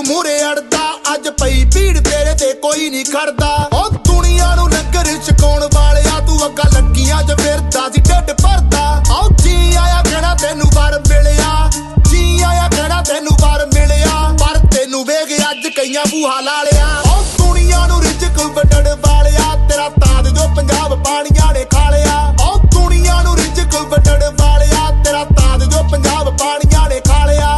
मूरे अड़दा अज पई भीड़ तेरे ते कोई नहीं खड़दा ओ दुनिया नू लंगर छकाउण वालिया तू अग्गा लग्गियां च फिरदा सी ढिड भरदा आओ जी आया कहना तैनू वर मिलिया जी आया कहना तैनू वर मिलिया पर तैनू वेख अज कईयां बूहा ला लिया ओ दुनिया नू रिजक वंडण वालिया तेरा ताज जो पंजाब पानियां ने खा लिया ओ दुनिया नू रिजक वंडण वालिया तेरा ताज जो पंजाब पानियां ने खा लिया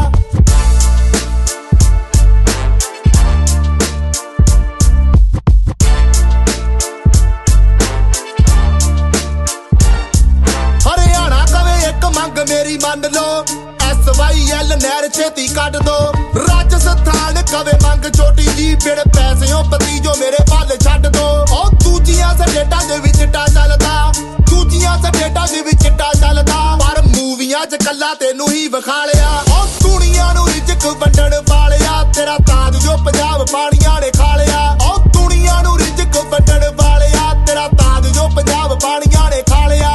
मंग मेरी मन लो SYL नहर छेती कट दो राजस्थान कवे मंग छोटी जी बिड़ पैसियों पति जो मेरे पल छड्ड दो ओ दूजियां सटेटा दे विच चिट्टा चलदा दूजियां सटेटा दे विच चिट्टा चलदा पर मूवियां च कल्ला तैनू ही विखा लिया ओ दुनिया नू रिजक वंडण वालिया तेरा ताज जो पंजाब पानियां ने खा लिया ओ दुनिया नू रिजक वंडण वालिया तेरा ताज जो पंजाब पानियां ने खा लिया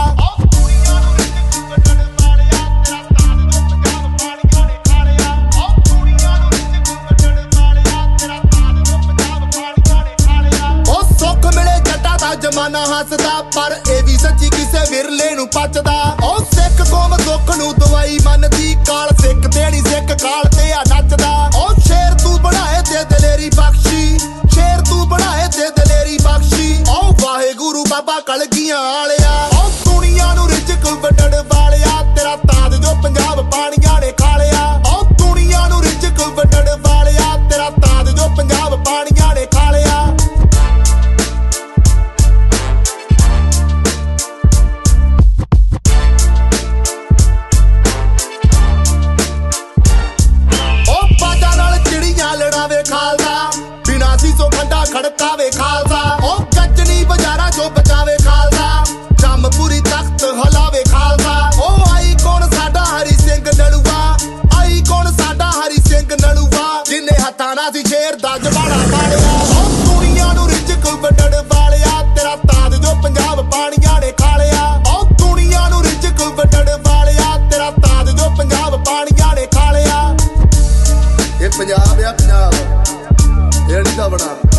जमाना हसदा पर ए भी सच्ची किसे विरले नू पचदा ओ सिख कौम दुख नू दवाई मनदी काल सिख तेणी सिख काल ते आ नचदा ओ शेर तू बनाए ते दलेरी बख्शी शेर तू बनाए ते दलेरी बख्शी ओ वाहेगुरु बाबा कलगियां आलिया ओ दुनिया नू रिजक वंडण वालिया तेरा ताज जो पंजाब पानियां ने खा लिया ओ दुनिया नू रिजक वंडण वालिया तेरा ताज जो पंजाब पानियां ने खा लिया खड़कावे खालसा ओ गजनी बजारा जो बचावे खालसा जमपुरी तख्त हलावे खालसा ओ आई कौन साडा हरी सिंह नलुआ आई कौन साडा हरी सिंह नलुआ जिन्ने हथाना सी शेर दा जबाड़ा पालिया ओ दुनिया नू रिजक वंडण वालिया तेरा ताज जो पंजाब पानियां ने खा लिया ओ दुनिया नू रिजक वंडण वालिया तेरा ताज जो पंजाब पानियां ने खा लिया ये पंजाब आ पंजाब ये नहीं दा बना